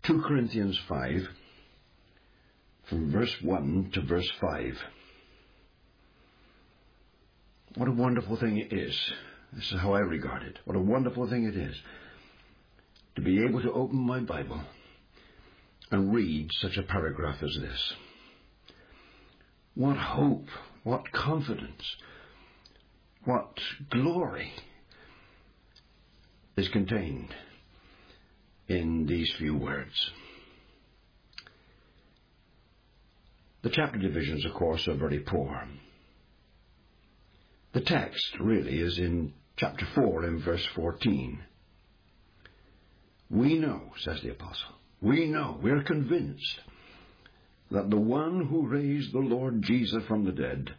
2 Corinthians 5, from verse 1 to verse 5. What a wonderful thing it is. This is how I regard it. What a wonderful thing it is to be able to open my Bible and read such a paragraph as this. What hope, what confidence, what glory is contained in these few words. The chapter divisions, of course, are very poor. The text really is in chapter 4 in verse 14. We know, says the apostle, we're convinced that the one who raised the Lord Jesus from the dead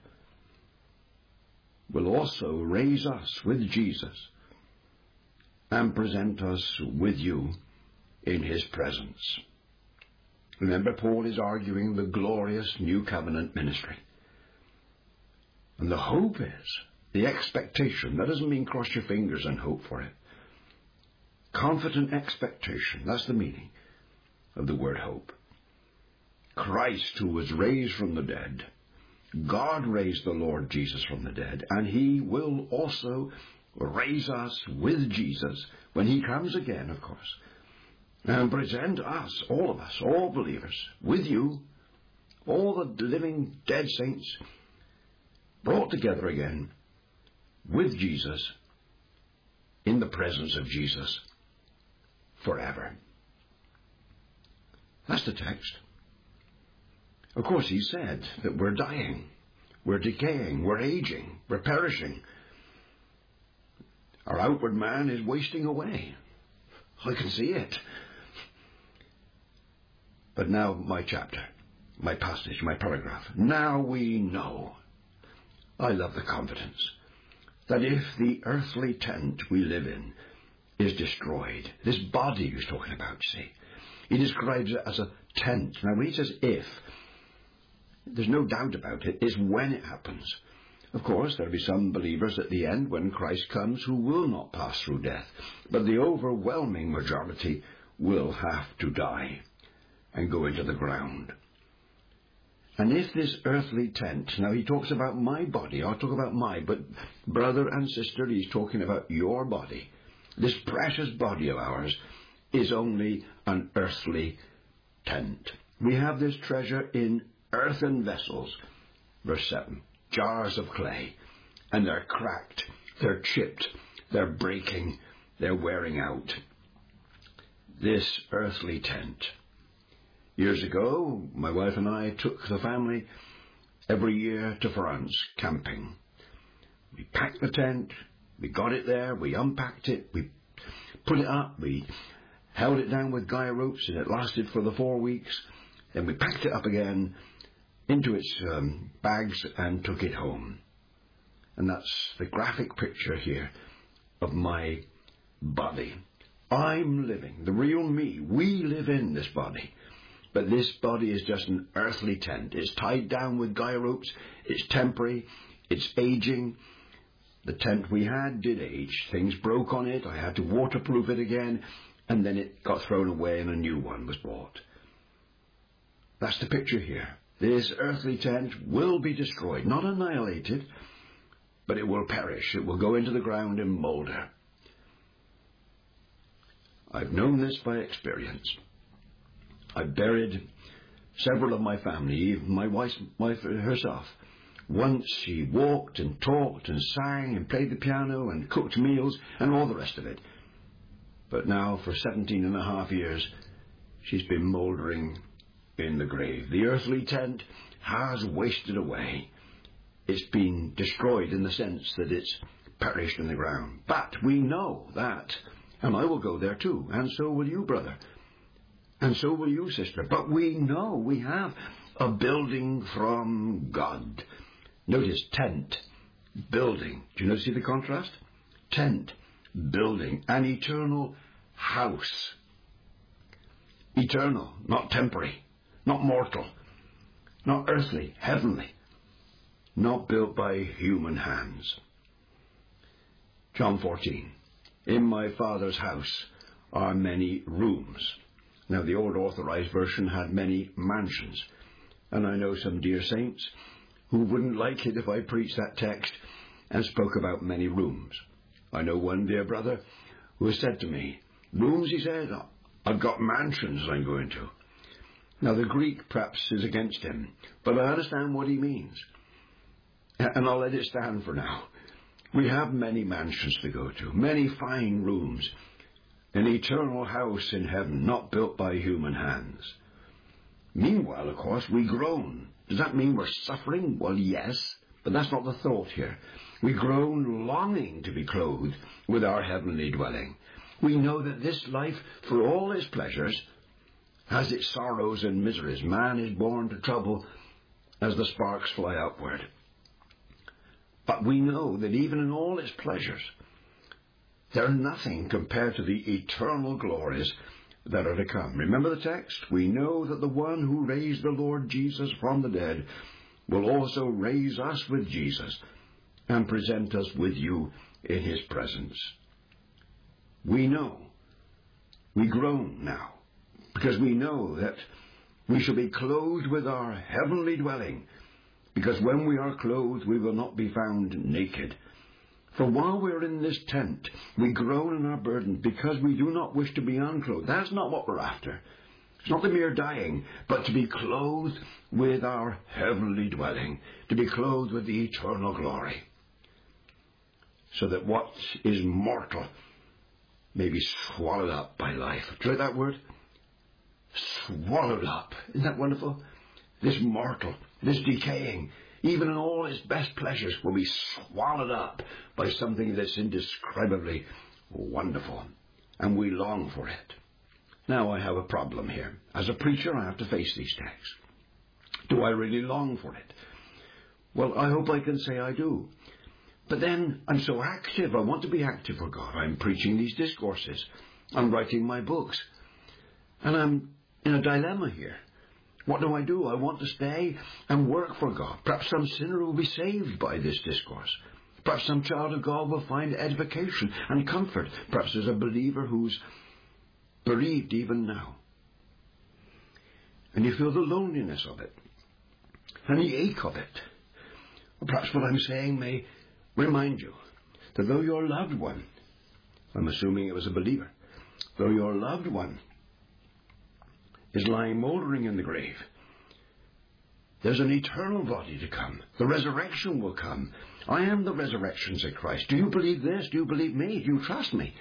will also raise us with Jesus and present us with you in his presence. Remember, Paul is arguing the glorious new covenant ministry. And the hope is, the expectation, that doesn't mean cross your fingers and hope for it. Confident expectation, that's the meaning of the word hope. Christ, who was raised from the dead, God raised the Lord Jesus from the dead, and he will also raise us with Jesus when he comes again, of course, and present us, all believers, with you, all the living dead saints, brought together again with Jesus, in the presence of Jesus, forever. That's the text. Of course, he said that we're dying, we're decaying, we're aging, we're perishing. Our outward man is wasting away. I can see it. But now my chapter, my passage, my paragraph. Now we know. I love the confidence that if the earthly tent we live in is destroyed, this body he's talking about, you see, he describes it as a tent. Now when he says if, there's no doubt about it, it's when it happens. Of course, there'll be some believers at the end when Christ comes who will not pass through death, but the overwhelming majority will have to die and go into the ground. And if this earthly tent, now he talks about my body, I'll talk about but brother and sister, he's talking about your body. This precious body of ours is only an earthly tent. We have this treasure in earthen vessels, verse 7, jars of clay, and they're cracked, they're chipped, they're breaking, they're wearing out. This earthly tent. Years ago, my wife and I took the family every year to France camping. We packed the tent, we got it there, we unpacked it, we put it up, we held it down with guy ropes, and it lasted for the 4 weeks. Then we packed it up again into its bags and took it home. And that's the graphic picture here of my body. I'm living, the real me. We live in this body. But this body is just an earthly tent. It's tied down with guy ropes. It's temporary. It's aging. The tent we had did age. Things broke on it. I had to waterproof it again. And then it got thrown away and a new one was bought. That's the picture here. This earthly tent will be destroyed. Not annihilated, but it will perish. It will go into the ground and moulder. I've known this by experience. I've buried several of my family, even my wife herself. Once she walked and talked and sang and played the piano and cooked meals and all the rest of it. But now for 17 and a half years, she's been mouldering in the grave. The earthly tent has wasted away. It's been destroyed in the sense that it's perished in the ground. But we know that, and I will go there too, and so will you, brother. And so will you, sister. But we know we have a building from God. Notice tent, building. Do you see the contrast? Tent, building, an eternal house. Eternal, not temporary, not mortal, not earthly, heavenly, not built by human hands. John 14. In my Father's house are many rooms. Now, the old Authorized Version had many mansions, and I know some dear saints who wouldn't like it if I preached that text and spoke about many rooms. I know one dear brother who has said to me, "Rooms," he said, "I've got mansions I'm going to." Now, the Greek perhaps is against him, but I understand what he means, and I'll let it stand for now. We have many mansions to go to, many fine rooms, an eternal house in heaven, not built by human hands. Meanwhile, of course, we groan. Does that mean we're suffering? Well, yes, but that's not the thought here. We groan longing to be clothed with our heavenly dwelling. We know that this life, for all its pleasures, has its sorrows and miseries. Man is born to trouble as the sparks fly upward. But we know that even in all its pleasures, they're nothing compared to the eternal glories that are to come. Remember the text? We know that the one who raised the Lord Jesus from the dead will also raise us with Jesus and present us with you in his presence. We know. We groan now, because we know that we shall be clothed with our heavenly dwelling, because when we are clothed, we will not be found naked. For while we are in this tent, we groan and are burdened, because we do not wish to be unclothed. That's not what we're after. It's not the mere dying, but to be clothed with our heavenly dwelling, to be clothed with the eternal glory, so that what is mortal may be swallowed up by life. Try that word? Swallowed up. Isn't that wonderful? This mortal, this decaying, even in all its best pleasures, will be swallowed up by something that's indescribably wonderful. And we long for it. Now I have a problem here. As a preacher, I have to face these texts. Do I really long for it? Well, I hope I can say I do. But then I'm so active. I want to be active for God. I'm preaching these discourses. I'm writing my books. And I'm in a dilemma here. What do? I want to stay and work for God. Perhaps some sinner will be saved by this discourse. Perhaps some child of God will find edification and comfort. Perhaps there's a believer who's bereaved even now. And you feel the loneliness of it and the ache of it. Or perhaps what I'm saying may remind you that though your loved one, I'm assuming it was a believer, though your loved one is lying mouldering in the grave, there's an eternal body to come. The resurrection will come. I am the resurrection, said Christ. Do you believe this? Do you believe me? Do you trust me?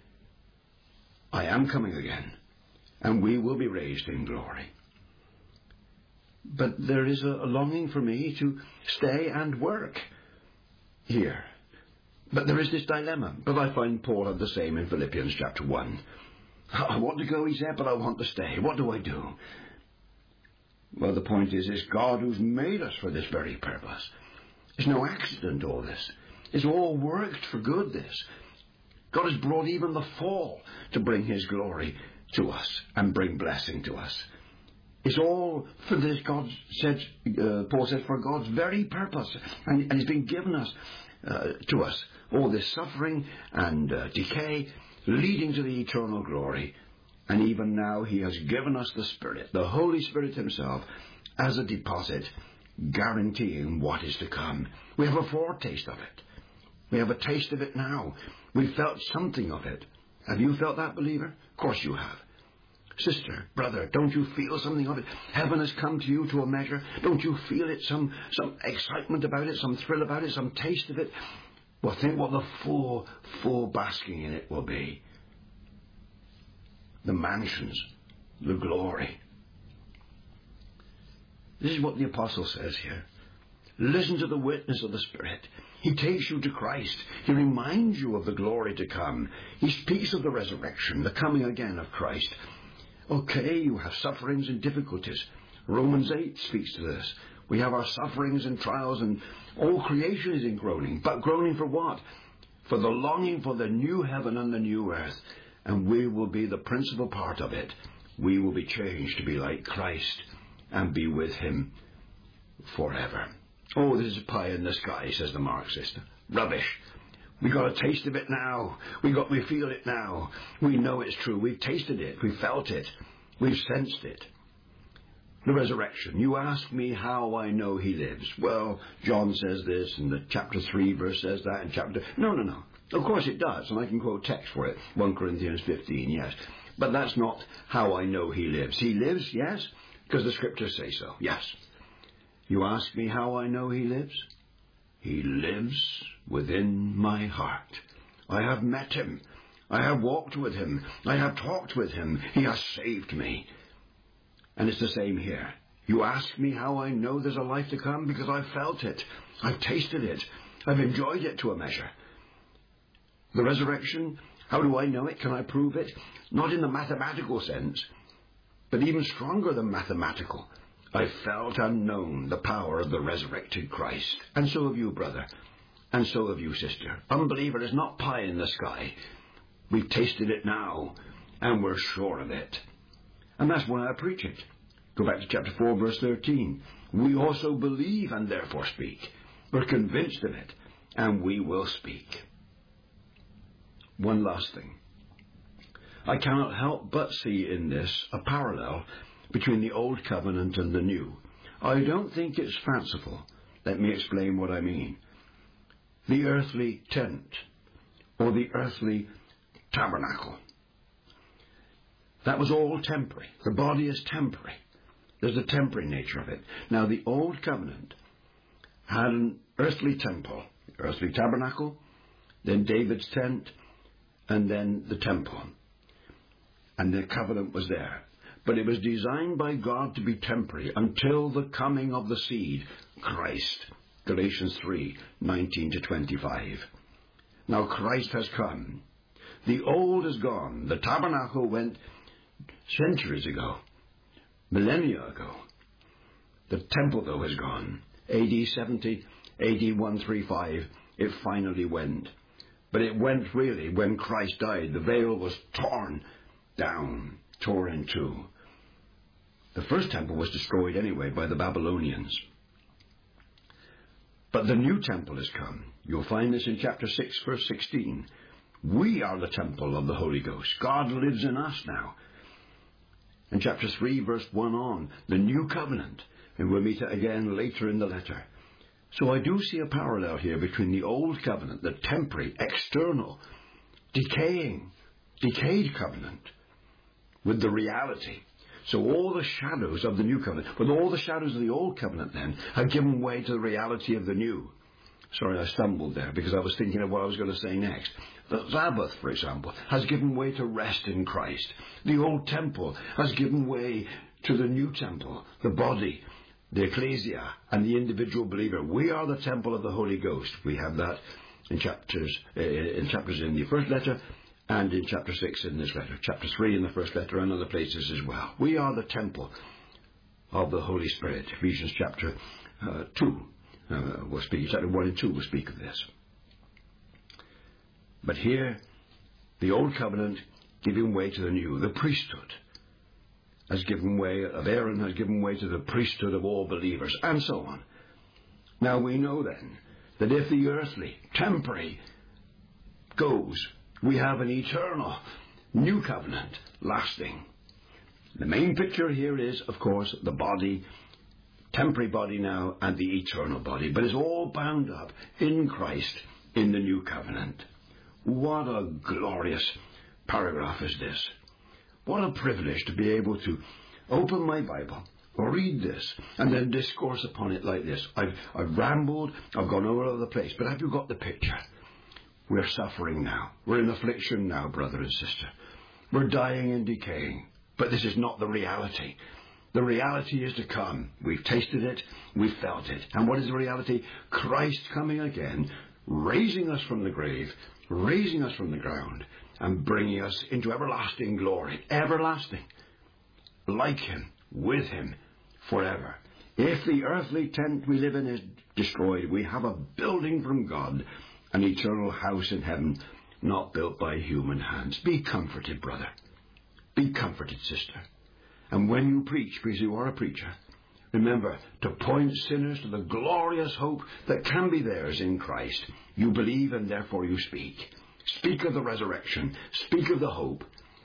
I am coming again, and we will be raised in glory. But there is a longing for me to stay and work here. But there is this dilemma. But I find Paul had the same in Philippians chapter 1. I want to go, he said, but I want to stay. What do I do? Well, the point is, it's God who's made us for this very purpose. It's no accident, all this. It's all worked for good, this. God has brought even the fall to bring his glory to us and bring blessing to us. It's all for this, Paul said, for God's very purpose. And he's been given us to us all this suffering and decay, leading to the eternal glory. And even now he has given us the Spirit, the Holy Spirit himself, as a deposit, guaranteeing what is to come. We have a foretaste of it. We have a taste of it now. We felt something of it. Have you felt that, believer? Of course you have. Sister, brother, don't you feel something of it? Heaven has come to you to a measure. Don't you feel it? Some excitement about it, some thrill about it, some taste of it? Well, think what the full basking in it will be. The mansions, the glory. This is what the apostle says here. Listen to the witness of the Spirit. He takes you to Christ. He reminds you of the glory to come. He speaks of the resurrection, the coming again of Christ. Okay, you have sufferings and difficulties. Romans 8 speaks to this. We have our sufferings and trials, and all creation is in groaning. But groaning for what? For the longing for the new heaven and the new earth. And we will be the principal part of it. We will be changed to be like Christ and be with him forever. Oh, this is pie in the sky, says the Marxist. Rubbish. We got a taste of it now. We feel it now. We know it's true. We've tasted it. We felt it. We've sensed it. The resurrection. You ask me how I know he lives. Well, John says this, and the chapter 3 verse says that, and chapter... No. Of course it does, and I can quote text for it. 1 Corinthians 15, yes. But that's not how I know he lives. He lives, yes, because the scriptures say so, yes. You ask me how I know he lives? He lives within my heart. I have met him. I have walked with him. I have talked with him. He has saved me. And it's the same here. You ask me how I know there's a life to come? Because I've felt it. I've tasted it. I've enjoyed it to a measure. The resurrection, how do I know it? Can I prove it? Not in the mathematical sense, but even stronger than mathematical. I've felt and known the power of the resurrected Christ. And so have you, brother. And so have you, sister. Unbeliever is not pie in the sky. We've tasted it now, and we're sure of it. And that's why I preach it. Go back to chapter 4, verse 13. We also believe and therefore speak. We're convinced of it, and we will speak. One last thing. I cannot help but see in this a parallel between the Old Covenant and the New. I don't think it's fanciful. Let me explain what I mean. The earthly tent, or the earthly tabernacle. That was all temporary. The body is temporary. There's a temporary nature of it. Now, the Old Covenant had an earthly temple, earthly tabernacle, then David's tent, and then the temple. And the covenant was there. But it was designed by God to be temporary until the coming of the seed, Christ. Galatians 3, 19 to 25. Now Christ has come. The old is gone. The tabernacle went centuries ago, millennia ago. The temple, though, has gone. AD 70, AD 135, it finally went. But it went really when Christ died. The veil was torn down, torn in two. The first temple was destroyed anyway by the Babylonians. But the new temple has come. You'll find this in chapter 6, verse 16. We are the temple of the Holy Ghost. God lives in us now. In chapter 3, verse 1 on, the new covenant. And we'll meet it again later in the letter. So I do see a parallel here between the old covenant, the temporary, external, decayed covenant, with the reality. So all the shadows of the new covenant, with all the shadows of the old covenant then, have given way to the reality of the new. Sorry, I stumbled there because I was thinking of what I was going to say next. The Sabbath, for example, has given way to rest in Christ. The old temple has given way to the new temple, the body, the ecclesia, and the individual believer. We are the temple of the Holy Ghost. We have that in chapters in the first letter, and in chapter 6 in this letter. Chapter 3 in the first letter, and other places as well. We are the temple of the Holy Spirit. Ephesians chapter 2 will speak. Chapter 1 and 2 will speak of this. But here, the old covenant giving way to the new. The priesthood has given way, of Aaron has given way to the priesthood of all believers, and so on. Now we know then that if the earthly, temporary goes, we have an eternal new covenant lasting. The main picture here is, of course, the body, temporary body now, and the eternal body. But it's all bound up in Christ in the new covenant. What a glorious paragraph is this. What a privilege to be able to open my Bible, read this, and then discourse upon it like this. I've rambled, I've gone all over the place, but have you got the picture? We're suffering now. We're in affliction now, brother and sister. We're dying and decaying. But this is not the reality. The reality is to come. We've tasted it. We've felt it. And what is the reality? Christ coming again, raising us from the grave, raising us from the ground, and bringing us into everlasting glory. Everlasting. Like him, with him, forever. If the earthly tent we live in is destroyed, we have a building from God, an eternal house in heaven, not built by human hands. Be comforted, brother. Be comforted, sister. And when you preach, because you are a preacher, remember to point sinners to the glorious hope that can be theirs in Christ. You believe and therefore you speak. Speak of the resurrection. Speak of the hope.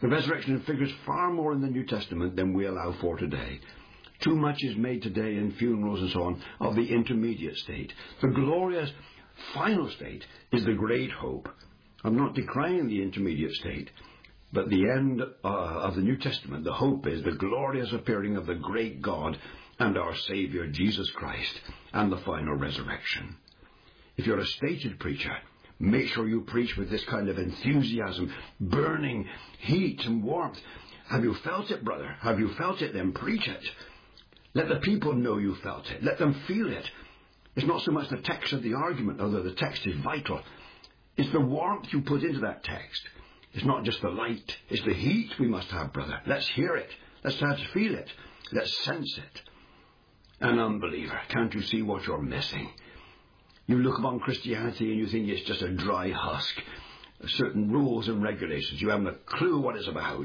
The resurrection figures far more in the New Testament than we allow for today. Too much is made today in funerals and so on of the intermediate state. The glorious final state is the great hope. I'm not decrying the intermediate state, but the end of the New Testament, the hope is the glorious appearing of the great God and our Savior, Jesus Christ, and the final resurrection. If you're a stated preacher, make sure you preach with this kind of enthusiasm, burning heat and warmth. Have you felt it, brother? Have you felt it? Then preach it. Let the people know you felt it. Let them feel it. It's not so much the text of the argument, although the text is vital. It's the warmth you put into that text. It's not just the light. It's the heat we must have, brother. Let's hear it. Let's try to feel it. Let's sense it. An unbeliever, can't you see what you're missing? You look upon Christianity and you think it's just a dry husk, certain rules and regulations. You haven't a clue what it's about.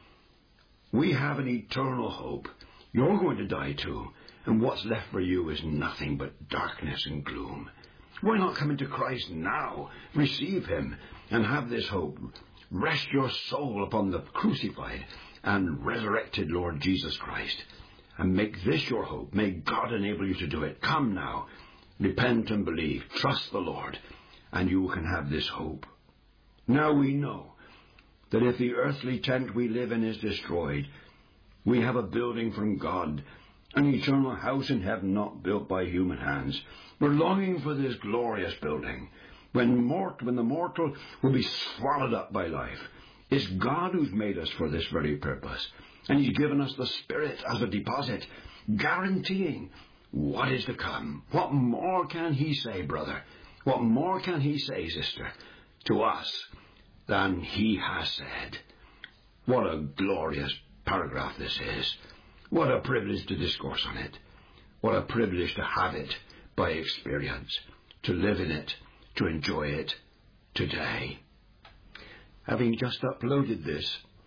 We have an eternal hope. You're going to die too, and what's left for you is nothing but darkness and gloom. Why not come into Christ now, receive him, and have this hope? Rest your soul upon the crucified and resurrected Lord Jesus Christ, and make this your hope. May God enable you to do it. Come now. Repent and believe. Trust the Lord, and you can have this hope. Now we know that if the earthly tent we live in is destroyed, we have a building from God, an eternal house in heaven not built by human hands. We're longing for this glorious building, when the mortal will be swallowed up by life. It's God who's made us for this very purpose, and he's given us the Spirit as a deposit, guaranteeing what is to come. What more can he say, brother? What more can he say, sister, to us than he has said? What a glorious paragraph this is. What a privilege to discourse on it. What a privilege to have it by experience, to live in it, to enjoy it today. Having just uploaded this,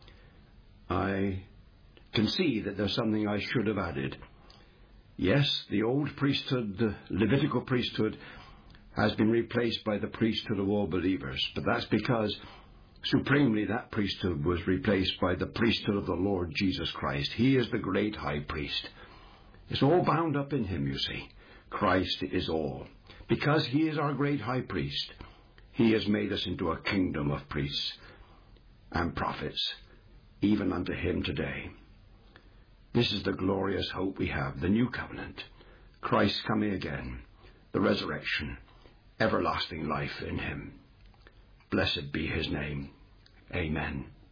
I can see that there's something I should have added. Yes, the old priesthood, the Levitical priesthood, has been replaced by the priesthood of all believers. But that's because supremely that priesthood was replaced by the priesthood of the Lord Jesus Christ. He is the great high priest. It's all bound up in him, you see. Christ is all. Because he is our great high priest, he has made us into a kingdom of priests and prophets, even unto him today. This is the glorious hope we have, the new covenant, Christ coming again, the resurrection, everlasting life in him. Blessed be his name. Amen.